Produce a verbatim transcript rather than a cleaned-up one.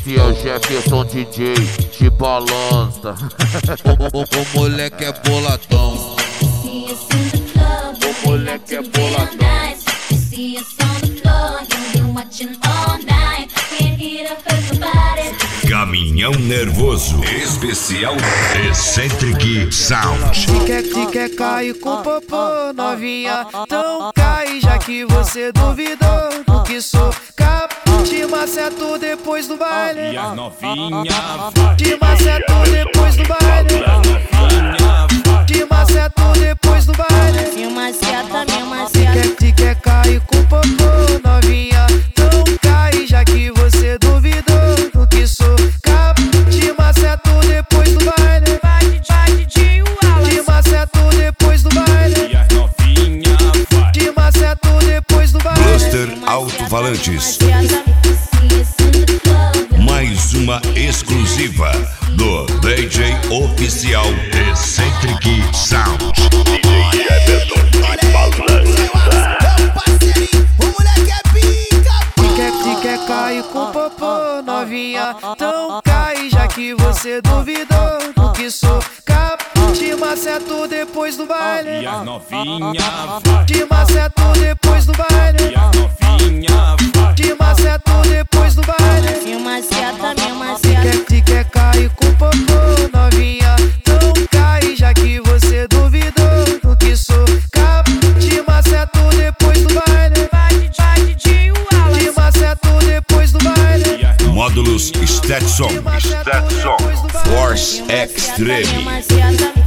Esse é o Jefferson D J, te balança. O, o, o moleque é boladão. O moleque é boladão. Caminhão Nervoso, especial Eccentric Sound. Se quer, se quer cair com popô, novinha, então cai, já que você duvidou do que sou capaz. Te maceto depois do baile. E as novinha Te maceto depois do baile. Te maceto depois do baile. Me maceta, me Se maceta. quer, se quer cair com popô, novinha, então cai, já que você duvidou do que sou capaz. Te maceto depois do baile. Te maceto depois do baile. E as novinha vai. Te maceto depois do baile. Cluster Alto-Falantes, mais uma exclusiva do D J oficial Eccentric Sound. D J Jefferson, te balança. Se quer, se quer cair com popô, novinha, então cai, já que você duvidou do que sou capaz. Te maceto depois do baile. E as novinha vai. Te maceto depois do baile. E as novinha vai. Te maceto depois do baile. Me maceta, me Se maceta. quer, se quer cair com popô, novinha, então cai, já que você duvidou do que sou capaz. Te maceto depois do baile. Te maceto depois do baile. E as novinha Módulos Stetson, Te maceto Stetson, depois do baile. Force Extreme. Me maceta.